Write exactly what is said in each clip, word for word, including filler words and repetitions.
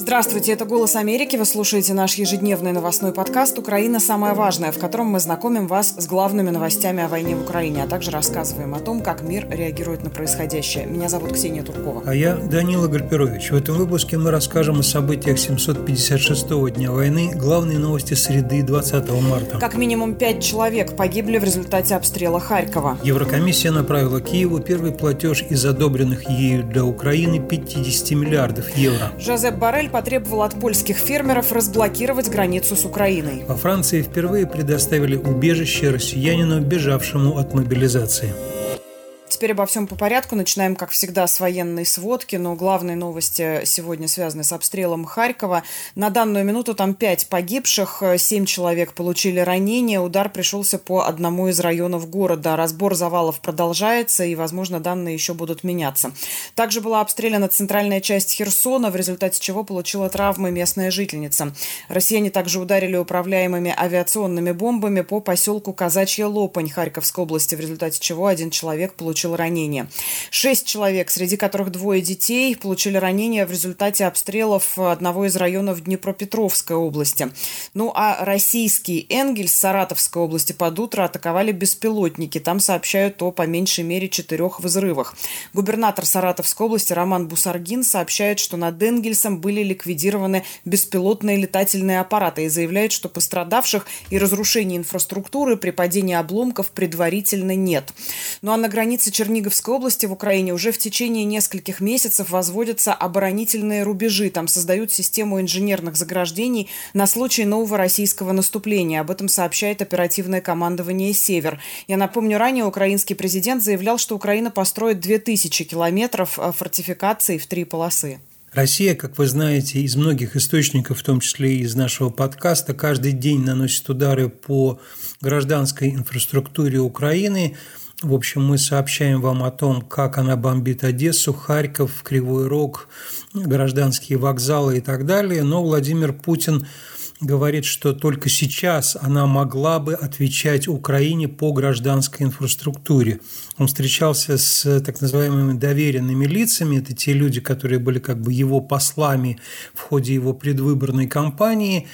Здравствуйте, это «Голос Америки». Вы слушаете наш ежедневный новостной подкаст «Украина. Самое важное», в котором мы знакомим вас с главными новостями о войне в Украине, а также рассказываем о том, как мир реагирует на происходящее. Меня зовут Ксения Туркова. А я Данила Гальперович. В этом выпуске мы расскажем о событиях семьсот пятьдесят шестого дня войны, главные новости среды двадцатого марта. Как минимум пять человек погибли в результате обстрела Харькова. Еврокомиссия направила Киеву первый платеж из одобренных ею для Украины пятьдесят миллиардов евро. Жозеп Боррель потребовал от польских фермеров разблокировать границу с Украиной. Во Франции впервые предоставили убежище россиянину, бежавшему от мобилизации. Теперь обо всем по порядку. Начинаем, как всегда, с военной сводки, но главные новости сегодня связаны с обстрелом Харькова. На данную минуту там пять погибших, семь человек получили ранения. Удар пришелся по одному из районов города. Разбор завалов продолжается, и, возможно, данные еще будут меняться. Также была обстреляна центральная часть Херсона, в результате чего получила травмы местная жительница. Россияне также ударили управляемыми авиационными бомбами по поселку Казачья Лопань Харьковской области, в результате чего один человек получил ранение. Шесть человек, среди которых двое детей, получили ранения в результате обстрелов одного из районов Днепропетровской области. Ну а российский Энгельс Саратовской области под утро атаковали беспилотники. Там сообщают о по меньшей мере четырех взрывах. Губернатор Саратовской области Роман Бусаргин сообщает, что над Энгельсом были ликвидированы беспилотные летательные аппараты и заявляет, что пострадавших и разрушений инфраструктуры при падении обломков предварительно нет. Ну а на границе Черниговской области в Украине уже в течение нескольких месяцев возводятся оборонительные рубежи. Там создают систему инженерных заграждений на случай нового российского наступления. Об этом сообщает оперативное командование «Север». Я напомню, ранее украинский президент заявлял, что Украина построит две тысячи километров фортификаций в три полосы. Россия, как вы знаете, из многих источников, в том числе и из нашего подкаста, каждый день наносит удары по гражданской инфраструктуре Украины. В общем, мы сообщаем вам о том, как она бомбит Одессу, Харьков, Кривой Рог, гражданские вокзалы и так далее. Но Владимир Путин говорит, что только сейчас она могла бы отвечать Украине по гражданской инфраструктуре. Он встречался с так называемыми доверенными лицами. Это те люди, которые были как бы его послами в ходе его предвыборной кампании.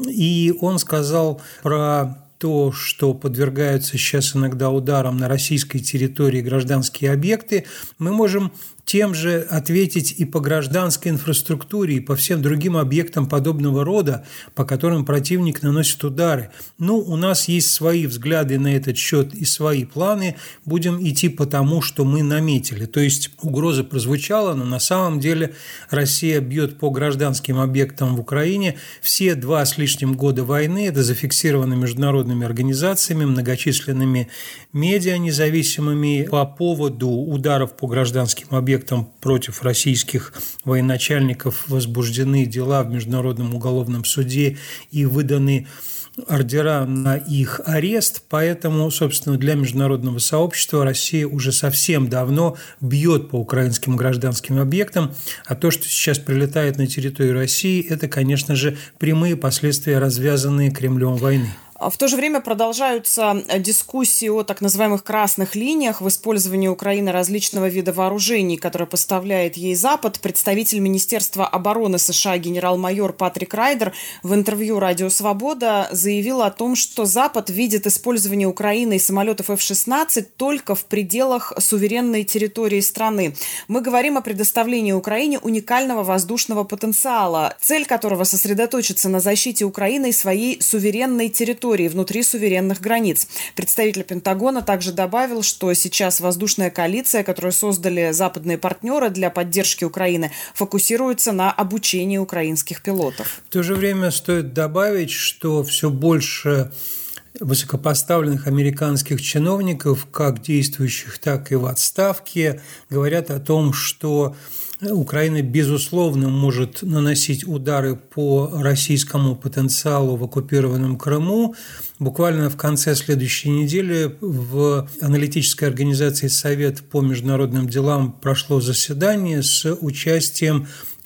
И он сказал про то, что подвергаются сейчас иногда ударам на российской территории гражданские объекты, мы можем тем же ответить и по гражданской инфраструктуре, и по всем другим объектам подобного рода, по которым противник наносит удары. Ну, у нас есть свои взгляды на этот счет и свои планы. Будем идти по тому, что мы наметили. То есть угроза прозвучала, но на самом деле Россия бьет по гражданским объектам в Украине. Все два с лишним года войны, это зафиксировано международными организациями, многочисленными медиа независимыми. По поводу ударов по гражданским объектам против российских военачальников возбуждены дела в Международном уголовном суде и выданы ордера на их арест, поэтому, собственно, для международного сообщества Россия уже совсем давно бьет по украинским гражданским объектам, а то, что сейчас прилетает на территорию России, это, конечно же, прямые последствия развязанной Кремлем войны. В то же время продолжаются дискуссии о так называемых красных линиях в использовании Украины различного вида вооружений, которые поставляет ей Запад. Представитель Министерства обороны США генерал-майор Патрик Райдер в интервью «Радио Свобода» заявил о том, что Запад видит использование Украиной самолетов эф шестнадцать только в пределах суверенной территории страны. Мы говорим о предоставлении Украине уникального воздушного потенциала, цель которого сосредоточится на защите Украины своей суверенной территории внутри суверенных границ. Представитель Пентагона также добавил, что сейчас воздушная коалиция, которую создали западные партнеры для поддержки Украины, фокусируется на обучении украинских пилотов. В то же время стоит добавить, что все больше высокопоставленных американских чиновников, как действующих, так и в отставке, говорят о том, что Украина, безусловно, может наносить удары по российскому потенциалу в оккупированном Крыму. Буквально в конце следующей недели в аналитической организации «Совет по международным делам» прошло заседание с участием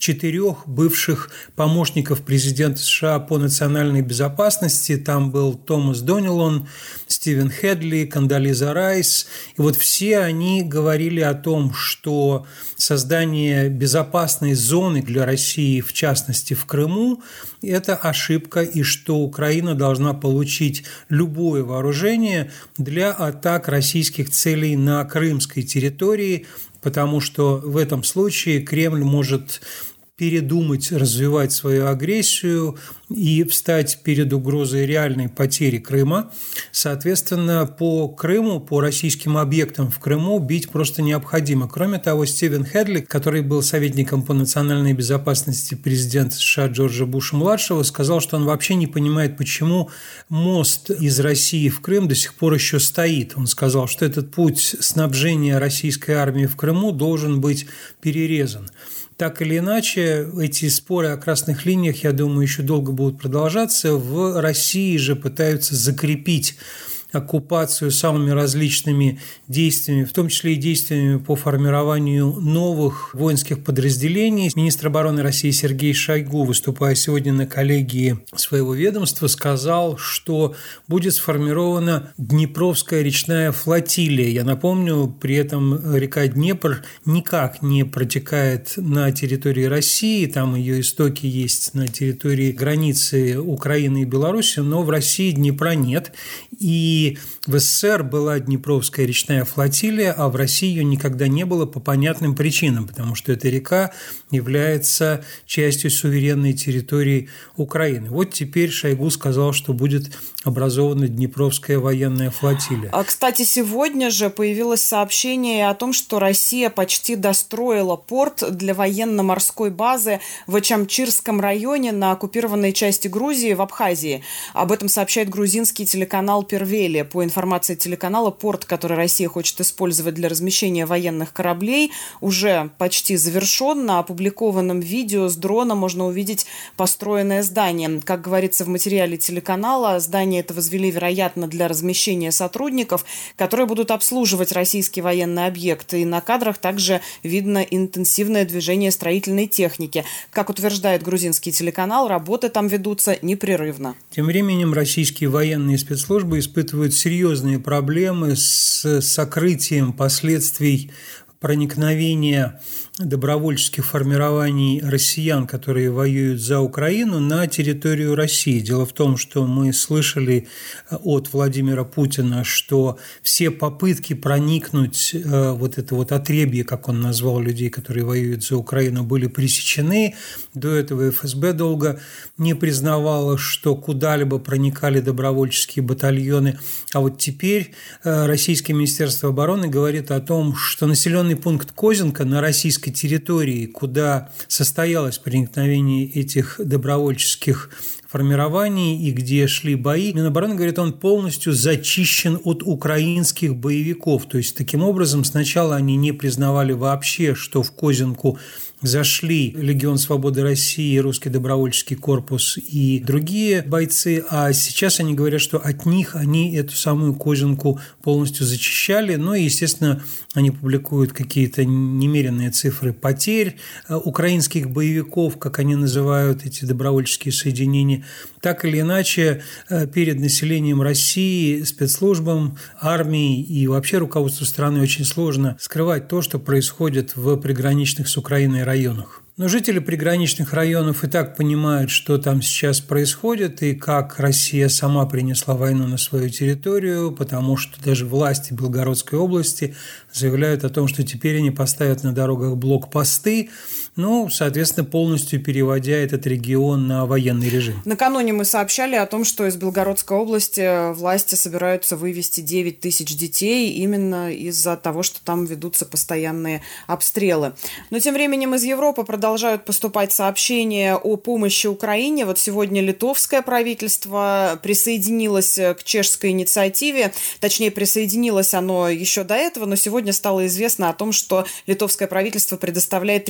четырех бывших помощников президента США по национальной безопасности. Там был Томас Донилон, Стивен Хедли, Кондолиза Райс. И вот все они говорили о том, что создание безопасной зоны для России, в частности в Крыму, это ошибка, и что Украина должна получить любое вооружение для атак российских целей на крымской территории, потому что в этом случае Кремль может передумать развивать свою агрессию и встать перед угрозой реальной потери Крыма. Соответственно, по Крыму, по российским объектам в Крыму бить просто необходимо. Кроме того, Стивен Хедли, который был советником по национальной безопасности президента США Джорджа Буша-младшего, сказал, что он вообще не понимает, почему мост из России в Крым до сих пор еще стоит. Он сказал, что этот путь снабжения российской армии в Крыму должен быть перерезан. Так или иначе, эти споры о красных линиях, я думаю, еще долго будут продолжаться. В России же пытаются закрепить оккупацию самыми различными действиями, в том числе и действиями по формированию новых воинских подразделений. Министр обороны России Сергей Шойгу, выступая сегодня на коллегии своего ведомства, сказал, что будет сформирована Днепровская речная флотилия. Я напомню, при этом река Днепр никак не протекает на территории России, там ее истоки есть на территории границы Украины и Беларуси, но в России Днепра нет. И И в СССР была Днепровская речная флотилия, а в России ее никогда не было по понятным причинам, потому что эта река является частью суверенной территории Украины. Вот теперь Шойгу сказал, что будет образована Днепровская военная флотилия. А, кстати, сегодня же появилось сообщение о том, что Россия почти достроила порт для военно-морской базы в Ачамчирском районе на оккупированной части Грузии в Абхазии. Об этом сообщает грузинский телеканал «Первели». По информации телеканала, порт, который Россия хочет использовать для размещения военных кораблей, уже почти завершен. На опубликованном видео с дрона можно увидеть построенное здание. Как говорится в материале телеканала, здание это возвели, вероятно, для размещения сотрудников, которые будут обслуживать российские военные объекты. И на кадрах также видно интенсивное движение строительной техники. Как утверждает грузинский телеканал, работы там ведутся непрерывно. Тем временем российские военные спецслужбы испытывают серьезные проблемы с сокрытием последствий проникновения добровольческих формирований россиян, которые воюют за Украину, на территорию России. Дело в том, что мы слышали от Владимира Путина, что все попытки проникнуть, вот это вот отребье, как он назвал людей, которые воюют за Украину, были пресечены. До этого эф эс бэ долго не признавало, что куда-либо проникали добровольческие батальоны. А вот теперь российское Министерство обороны говорит о том, что населенный пункт Козинка на российской территории, куда состоялось проникновение этих добровольческих формирований и где шли бои, Минобороны говорит, он полностью зачищен от украинских боевиков. То есть, таким образом, сначала они не признавали вообще, что в Козинку зашли Легион Свободы России, Русский добровольческий корпус и другие бойцы, а сейчас они говорят, что от них они эту самую Козинку полностью зачищали. Ну и, естественно, они публикуют какие-то немеренные цифры потерь украинских боевиков, как они называют эти добровольческие соединения. Так или иначе, перед населением России, спецслужбам, армией и вообще руководству страны очень сложно скрывать то, что происходит в приграничных с Украиной районах. Но жители приграничных районов и так понимают, что там сейчас происходит и как Россия сама принесла войну на свою территорию, потому что даже власти Белгородской области заявляют о том, что теперь они поставят на дорогах блокпосты, ну, соответственно, полностью переводя этот регион на военный режим. Накануне мы сообщали о том, что из Белгородской области власти собираются вывести девять тысяч детей именно из-за того, что там ведутся постоянные обстрелы. Но тем временем из Европы продолжают поступать сообщения о помощи Украине. Вот сегодня литовское правительство присоединилось к чешской инициативе, точнее, присоединилось оно еще до этого, но сегодня стало известно о том, что литовское правительство предоставляет тридцать пять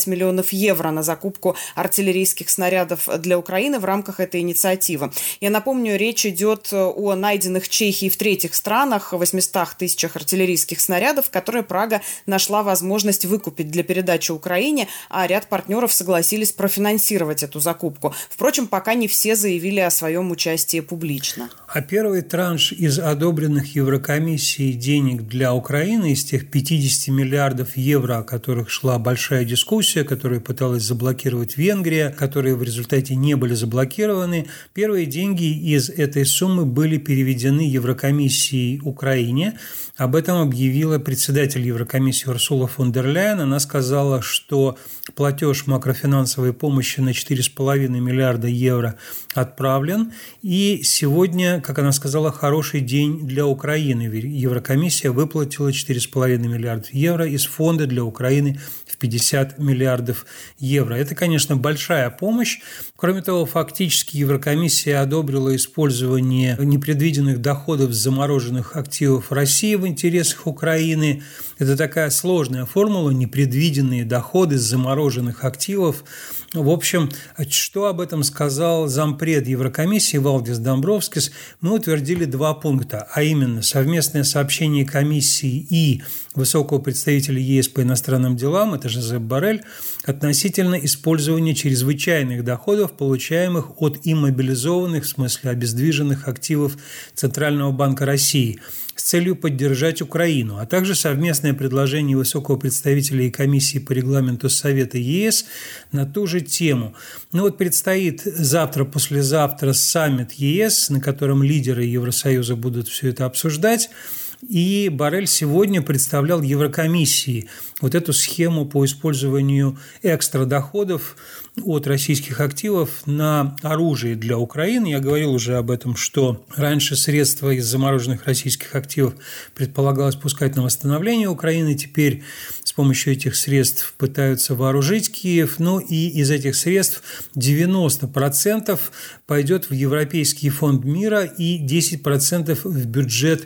пять миллионов евро на закупку артиллерийских снарядов для Украины в рамках этой инициативы. Я напомню, речь идет о найденных Чехией в третьих странах восьмистах тысячах артиллерийских снарядов, которые Прага нашла возможность выкупить для передачи Украине, а ряд партнеров согласились профинансировать эту закупку. Впрочем, пока не все заявили о своем участии публично. А первый транш из одобренных Еврокомиссией денег для Украины, из тех пятьдесят миллиардов евро, о которых шла большая дискуссия, которую пыталась заблокировать Венгрия, которые в результате не были заблокированы, первые деньги из этой суммы были переведены Еврокомиссией Украине. Об этом объявила председатель Еврокомиссии Урсула фон дер Ляйен. Она сказала, что платеж макрофинансовой помощи на четыре с половиной миллиарда евро отправлен. И сегодня, как она сказала, хороший день для Украины. Еврокомиссия выплатила четыре с половиной миллиарда евро из фонда для Украины в пятьдесят миллиардов евро. Это, конечно, большая помощь. Кроме того, фактически Еврокомиссия одобрила использование непредвиденных доходов с замороженных активов России в интересах Украины. Это такая сложная формула – непредвиденные доходы с замороженных активов. В общем, что об этом сказал зампред Еврокомиссии Валдис Домбровскис? Мы утвердили два пункта, а именно совместное сообщение комиссии и высокого представителя ЕС по иностранным делам, это Жозеп Боррель, относительно использования чрезвычайных доходов, получаемых от иммобилизованных, в смысле обездвиженных активов Центрального банка России, с целью поддержать Украину, а также совместное предложение высокого представителя и комиссии по регламенту Совета ЕС на ту же тему. Ну вот предстоит завтра-послезавтра саммит ЕС, на котором лидеры Евросоюза будут все это обсуждать. И Боррель сегодня представлял Еврокомиссии вот эту схему по использованию экстрадоходов от российских активов на оружие для Украины. Я говорил уже об этом, что раньше средства из замороженных российских активов предполагалось пускать на восстановление Украины. Теперь с помощью этих средств пытаются вооружить Киев. Ну и из этих средств девяносто процентов пойдет в Европейский фонд мира и десять процентов в бюджет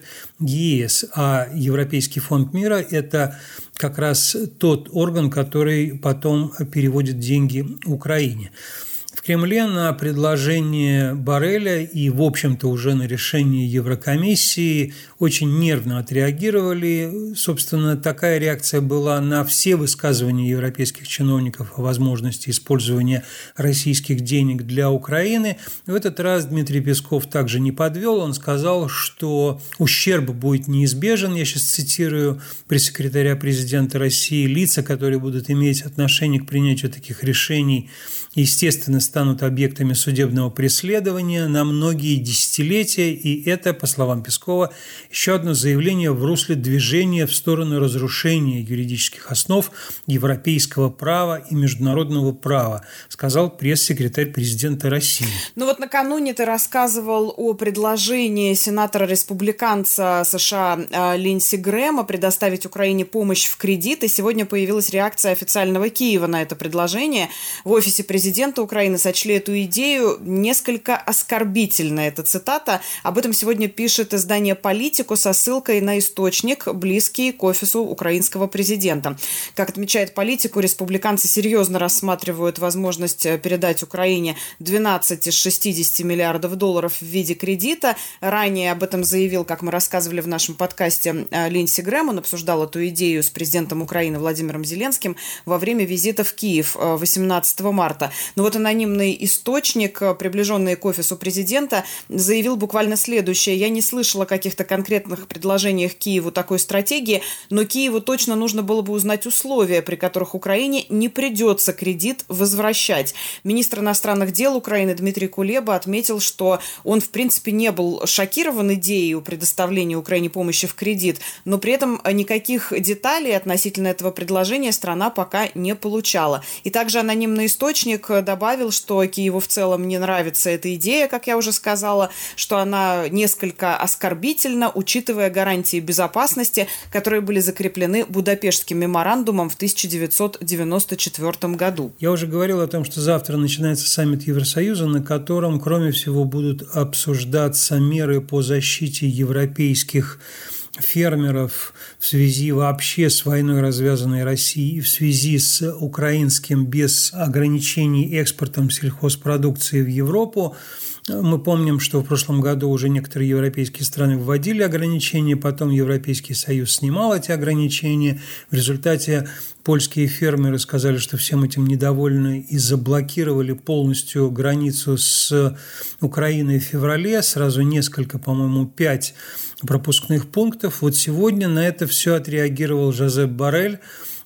ЕС. А Европейский фонд мира – это как раз тот орган, который потом переводит деньги Украине. В Кремле на предложение Борреля и, в общем-то, уже на решение Еврокомиссии очень нервно отреагировали. Собственно, такая реакция была на все высказывания европейских чиновников о возможности использования российских денег для Украины. В этот раз Дмитрий Песков также не подвел. Он сказал, что ущерб будет неизбежен. Я сейчас цитирую пресс-секретаря президента России. Лица, которые будут иметь отношение к принятию таких решений, естественно, станут объектами судебного преследования на многие десятилетия, и это, по словам Пескова, еще одно заявление в русле движения в сторону разрушения юридических основ европейского права и международного права, сказал пресс-секретарь президента России. Ну вот накануне ты рассказывал о предложении сенатора-республиканца США Линдси Грэма предоставить Украине помощь в кредит, и сегодня появилась реакция официального Киева на это предложение. В офисе президента Украины сочли эту идею несколько оскорбительной. Это цитата. Об этом сегодня пишет издание «Политику» со ссылкой на источник, близкий к офису украинского президента. Как отмечает «Политику», республиканцы серьезно рассматривают возможность передать Украине двенадцать из шестидесяти миллиардов долларов в виде кредита. Ранее об этом заявил, как мы рассказывали в нашем подкасте, Линдси Грэм. Он обсуждал эту идею с президентом Украины Владимиром Зеленским во время визита в Киев восемнадцатого марта. Но вот анонимный источник, приближенный к офису президента, заявил буквально следующее. Я не слышала о каких-то конкретных предложениях Киеву такой стратегии, но Киеву точно нужно было бы узнать условия, при которых Украине не придется кредит возвращать. Министр иностранных дел Украины Дмитрий Кулеба отметил, что он, в принципе, не был шокирован идеей о предоставлении Украине помощи в кредит, но при этом никаких деталей относительно этого предложения страна пока не получала. И также анонимный источник добавил, что Киеву в целом не нравится эта идея, как я уже сказала, что она несколько оскорбительна, учитывая гарантии безопасности, которые были закреплены Будапештским меморандумом в тысяча девятьсот девяносто четвёртом году. Я уже говорил о том, что завтра начинается саммит Евросоюза, на котором, кроме всего, будут обсуждаться меры по защите европейских фермеров в связи вообще с войной, развязанной Россией, в связи с украинским без ограничений экспортом сельхозпродукции в Европу. Мы помним, что в прошлом году уже некоторые европейские страны вводили ограничения, потом Европейский Союз снимал эти ограничения. В результате польские фермеры сказали, что всем этим недовольны и заблокировали полностью границу с Украиной в феврале. Сразу несколько, по-моему, пять пропускных пунктов. Вот сегодня на это все отреагировал Жозеп Боррель.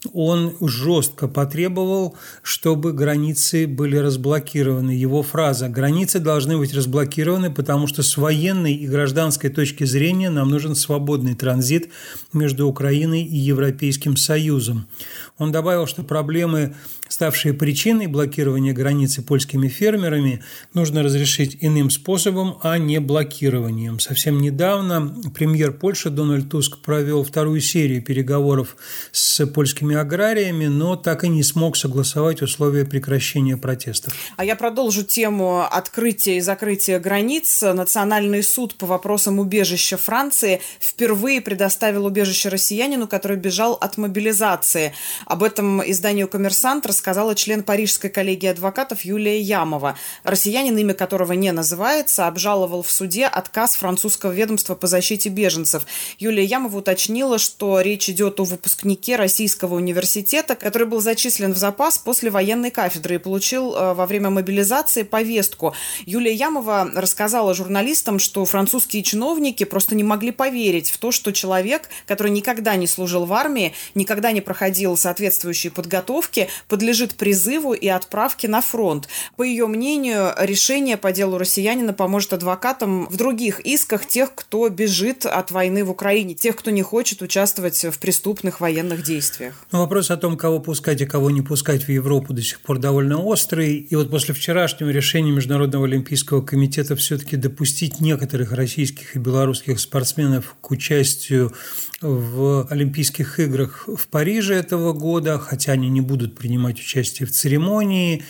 Он жестко потребовал, чтобы границы были разблокированы. Его фраза: «Границы должны быть разблокированы, потому что с военной и гражданской точки зрения нам нужен свободный транзит между Украиной и Европейским Союзом». Он добавил, что проблемы, ставшие причиной блокирования границы польскими фермерами, нужно разрешить иным способом, а не блокированием. Совсем недавно премьер Польши Дональд Туск провел вторую серию переговоров с польскими аграриями, но так и не смог согласовать условия прекращения протестов. А я продолжу тему открытия и закрытия границ. Национальный суд по вопросам убежища Франции впервые предоставил убежище россиянину, который бежал от мобилизации. Об этом изданию «Коммерсант» рассказала член Парижской коллегии адвокатов Юлия Ямова. Россиянин, имя которого не называется, обжаловал в суде отказ французского ведомства по защите беженцев. Юлия Ямова уточнила, что речь идет о выпускнике российского университета, который был зачислен в запас после военной кафедры и получил во время мобилизации повестку. Юлия Ямова рассказала журналистам, что французские чиновники просто не могли поверить в то, что человек, который никогда не служил в армии, никогда не проходил соответствующие подготовки, подлежит призыву и отправке на фронт. По ее мнению, решение по делу россиянина поможет адвокатам в других исках тех, кто бежит от войны в Украине, тех, кто не хочет участвовать в преступных военных действиях. Но вопрос о том, кого пускать и кого не пускать в Европу, до сих пор довольно острый. И вот после вчерашнего решения Международного олимпийского комитета все-таки допустить некоторых российских и белорусских спортсменов к участию в Олимпийских играх в Париже этого года, хотя они не будут принимать участие в церемонии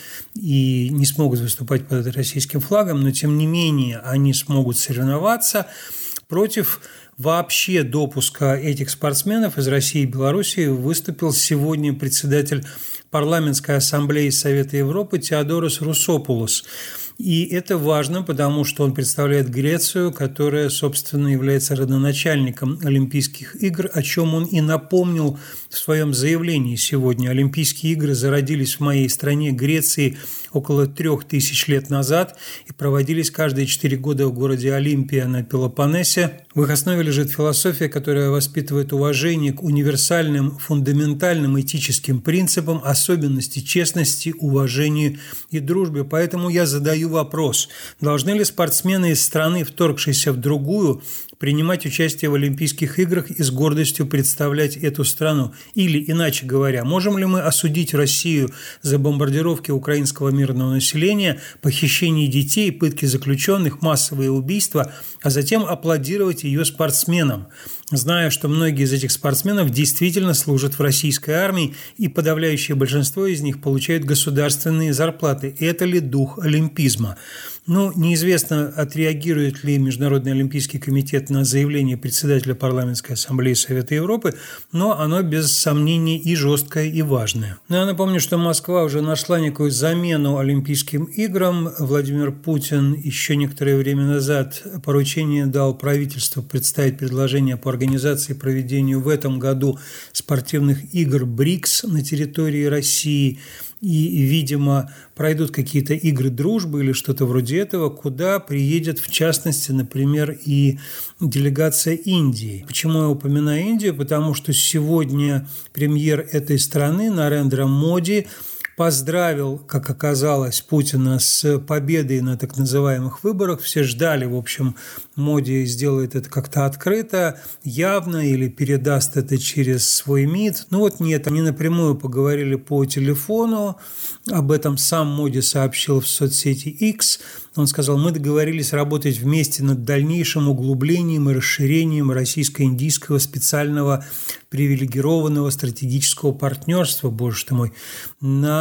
и не смогут выступать под российским флагом, но тем не менее они смогут соревноваться против вообще допуска этих спортсменов из России и Белоруссии выступил сегодня председатель парламентской ассамблеи Совета Европы Теодорос Русопулос. И это важно, потому что он представляет Грецию, которая, собственно, является родоначальником Олимпийских игр, о чем он и напомнил в своем заявлении сегодня. Олимпийские игры зародились в моей стране, Греции, около трех тысяч лет назад и проводились каждые четыре года в городе Олимпия на Пелопоннесе. В их основе лежит философия, которая воспитывает уважение к универсальным, фундаментальным этическим принципам, особенности честности, уважению и дружбе. Поэтому я задаю вопрос: должны ли спортсмены из страны, вторгшейся в другую, принимать участие в Олимпийских играх и с гордостью представлять эту страну? Или, иначе говоря, можем ли мы осудить Россию за бомбардировки украинского мирного населения, похищение детей, пытки заключенных, массовые убийства, а затем аплодировать ее спортсменам, зная, что многие из этих спортсменов действительно служат в российской армии и подавляющее большинство из них получают государственные зарплаты? Это ли дух олимпизма? Ну, неизвестно, отреагирует ли Международный олимпийский комитет на заявление председателя парламентской ассамблеи Совета Европы, но оно без сомнений и жесткое, и важное. Но я напомню, что Москва уже нашла некую замену Олимпийским играм. Владимир Путин еще некоторое время назад поручение дал правительству представить предложение по организации и проведению в этом году спортивных игр БРИКС на территории России. И, видимо, пройдут какие-то игры дружбы или что-то вроде этого, куда приедет, в частности, например, и делегация Индии. Почему я упоминаю Индию? Потому что сегодня премьер этой страны Нарендра Моди поздравил, как оказалось, Путина с победой на так называемых выборах. Все ждали, в общем, Моди сделает это как-то открыто, явно или передаст это через свой МИД. Ну вот нет, они напрямую поговорили по телефону. Об этом сам Моди сообщил в соцсети X. Он сказал: мы договорились работать вместе над дальнейшим углублением и расширением российско-индийского специального привилегированного стратегического партнерства, боже ты мой, на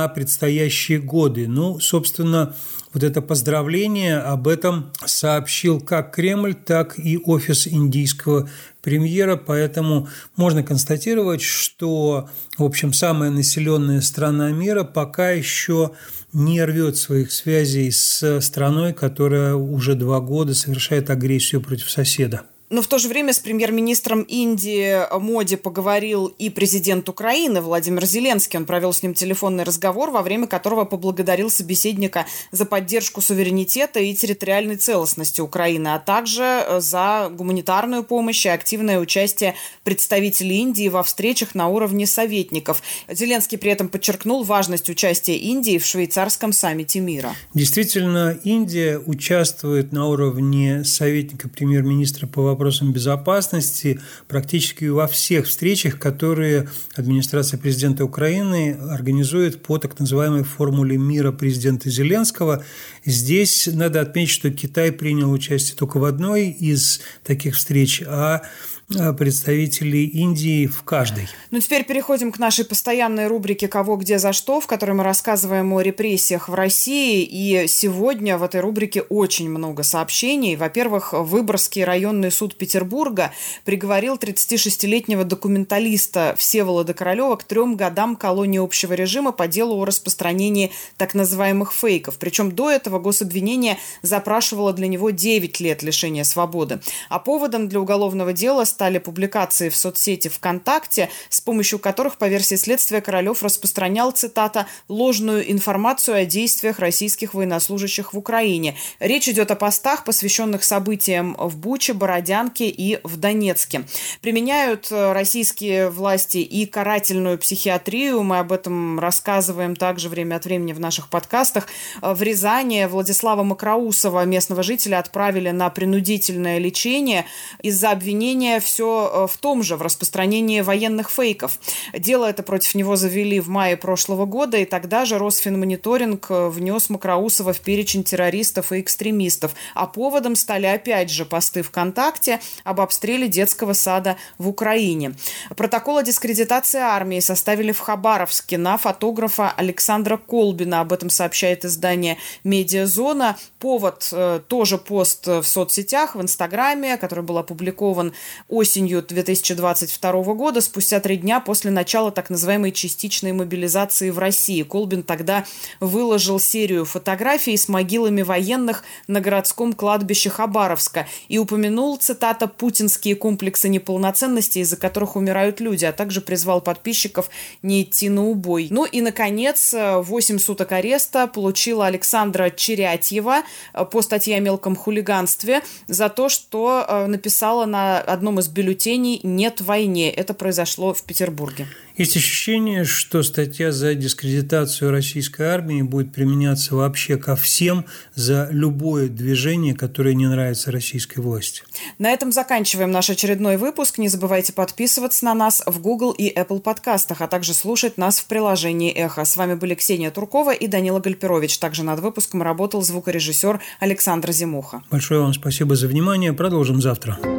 на предстоящие годы. Ну, собственно, вот это поздравление, об этом сообщил как Кремль, так и офис индийского премьера, поэтому можно констатировать, что, в общем, самая населенная страна мира пока еще не рвет своих связей с страной, которая уже два года совершает агрессию против соседа. Но в то же время с премьер-министром Индии Моди поговорил и президент Украины Владимир Зеленский. Он провел с ним телефонный разговор, во время которого поблагодарил собеседника за поддержку суверенитета и территориальной целостности Украины, а также за гуманитарную помощь и активное участие представителей Индии во встречах на уровне советников. Зеленский при этом подчеркнул важность участия Индии в швейцарском саммите мира. Действительно, Индия участвует на уровне советника премьер-министра по вопросам вопросам безопасности практически во всех встречах, которые администрация президента Украины организует по так называемой формуле мира президента Зеленского. Здесь надо отметить, что Китай принял участие только в одной из таких встреч, а представителей Индии в каждой. Ну, теперь переходим к нашей постоянной рубрике «Кого, где, за что», в которой мы рассказываем о репрессиях в России. И сегодня в этой рубрике очень много сообщений. Во-первых, Выборгский районный суд Петербурга приговорил тридцатишестилетнего документалиста Всеволода Королева к трем годам колонии общего режима по делу о распространении так называемых фейков. Причем до этого гособвинение запрашивало для него девять лет лишения свободы. А поводом для уголовного дела стали публикации в соцсети ВКонтакте, с помощью которых, по версии следствия, Королев распространял, цитата, «ложную информацию о действиях российских военнослужащих в Украине». Речь идет о постах, посвященных событиям в Буче, Бородянке и в Донецке. Применяют российские власти и карательную психиатрию. Мы об этом рассказываем также время от времени в наших подкастах. В Рязани Владислава Макроусова, местного жителя, отправили на принудительное лечение из-за обвинения все в том же, в распространении военных фейков. Дело это против него завели в мае прошлого года, и тогда же Росфинмониторинг внес Макроусова в перечень террористов и экстремистов. А поводом стали опять же посты ВКонтакте об обстреле детского сада в Украине. Протокол о дискредитации армии составили в Хабаровске на фотографа Александра Колбина. Об этом сообщает издание «Медиазона». Повод э, тоже пост в соцсетях, в Инстаграме, который был опубликован осенью две тысячи двадцать второго года, спустя три дня после начала так называемой частичной мобилизации в России. Колбин тогда выложил серию фотографий с могилами военных на городском кладбище Хабаровска и упомянул, цитата, «путинские комплексы неполноценности, из-за которых умирают люди», а также призвал подписчиков не идти на убой. Ну и, наконец, восемь суток ареста получила Александра Черятьева по статье о мелком хулиганстве за то, что написала на одном из бюллетеней «Нет войне». Это произошло в Петербурге. Есть ощущение, что статья за дискредитацию российской армии будет применяться вообще ко всем за любое движение, которое не нравится российской власти. На этом заканчиваем наш очередной выпуск. Не забывайте подписываться на нас в Google и Apple подкастах, а также слушать нас в приложении «Эхо». С вами были Ксения Туркова и Данила Гальперович. Также над выпуском работал звукорежиссер Александр Зимуха. Большое вам спасибо за внимание. Продолжим завтра.